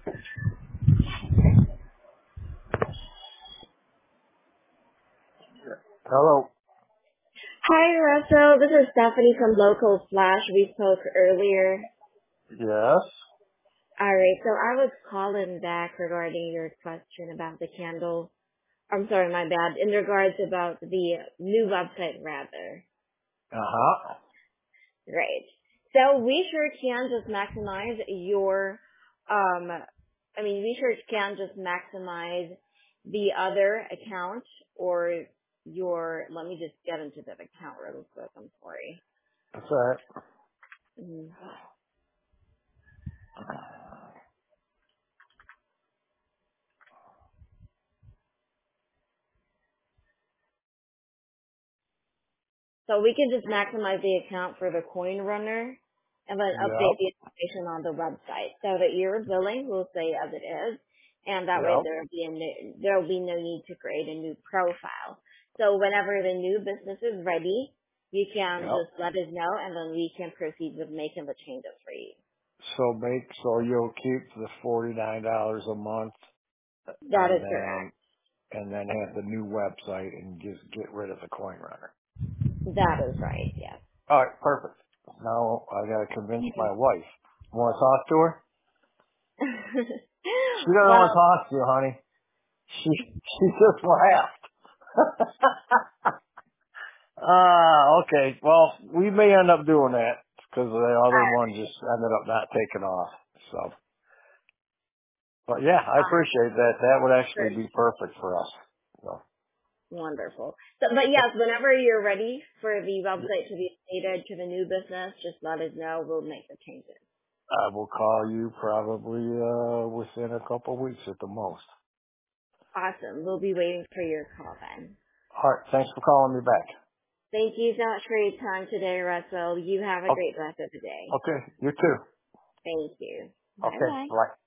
Hello. Hi, Russell. This is Stephanie from Local Flash. We spoke earlier. Yes. All right, so I was calling back regarding your question about the candle. I'm sorry, my bad. In regards about the new website, rather. Uh-huh. Right. So we sure can just maximize your, we sure can just maximize the other account or let me just get into that account real quick. I'm sorry. That's all right. Mhm. So we can just maximize the account for the coin runner and then update Yep. the information on the website so that your billing will stay as it is, and that way Yep. there will be no need to create a new profile. So whenever the new business is ready, you can Yep. just let us know, and then we can proceed with making the changes for you. So you'll keep the $49 a month That and is then, correct. have the new website and just get rid of the coin runner. That is right. Yes. All right. Perfect. Now I got to convince my wife. Want to talk to her? She doesn't want to Well, talk to you, honey. She just laughed. Okay. Well, we may end up doing that because the other one just ended up not taking off. So, but yeah, I appreciate that. That would actually be perfect for us. So, wonderful. So, but yes, whenever you're ready for the website to be updated to the new business, just let us know. We'll make the changes. I will call you probably within a couple of weeks at the most. Awesome. We'll be waiting for your call then. All right. Thanks for calling me back. Thank you so much for your time today, Russell. You have a great rest of the day. Okay. You too. Thank you. Bye Okay. bye. Bye.